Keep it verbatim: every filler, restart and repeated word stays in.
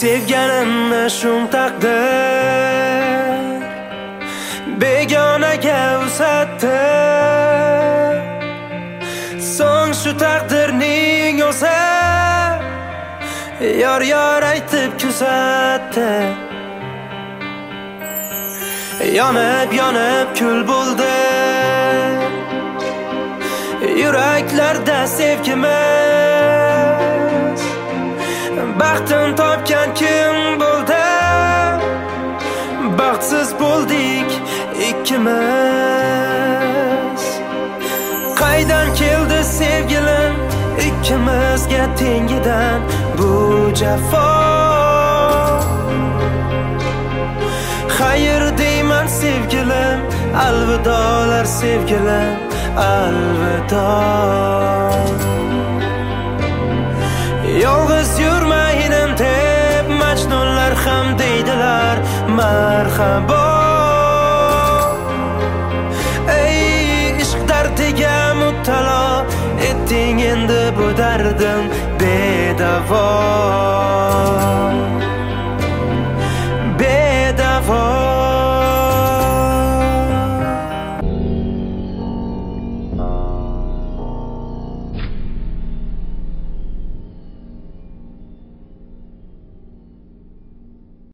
Sevganimni shum taqdir begonaga uzatdi. So'ng shu taqdirning o'zi yor yor aytib kuzatdi. Yonib yonib kul bo'ldi yuraklarda sevgimiz. Baxtim topgan kim bo'ldi? Baxtsiz bo'ldik ikkimiz. Qaydan keldi sevgilim ikkimizga tengidan bu jafo? Xayr deyman sevgilim, alvidolar sevgilim, alvido. Yolg'iz yurmayman deb majnunlar ham deydilar marhabo. Ey ishq dardiga muttalo etding endi bu dardim bedavo.